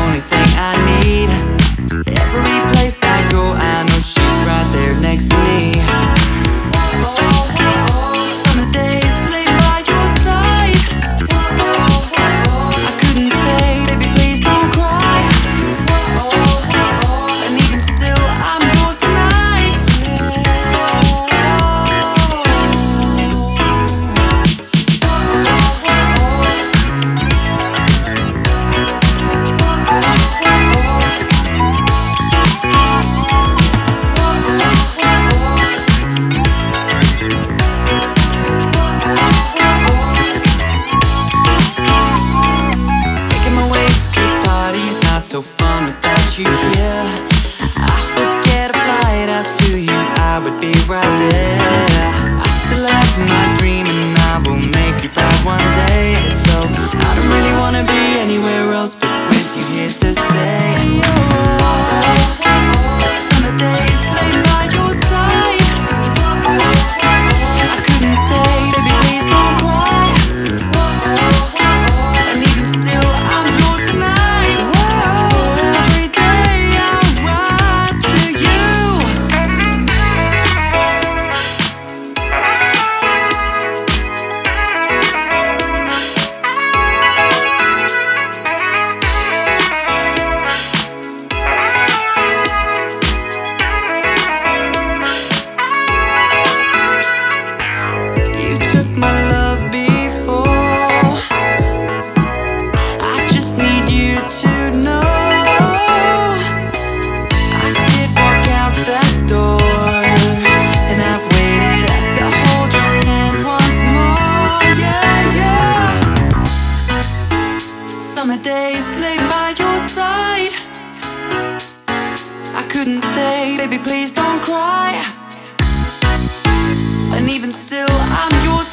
only thing I need. Every place I go, I know she's right there next to me. Summer days lay by your side. I couldn't stay, baby, please don't cry. And even still, I'm yours tonight. So fun without you here. I would get a flight out to you, I would be right there. I still have my dream and I will make you proud one day. Though I don't really wanna be anywhere else but with you here to stay. Summer days lay by your side. I couldn't stay, baby, please don't cry. And even still, I'm yours tonight. My love before, I just need you to know I did walk out that door, and I've waited to hold your hand once more. Yeah, yeah. Summer days lay by your side. I couldn't stay, baby, please don't cry. And even still, I'm yours.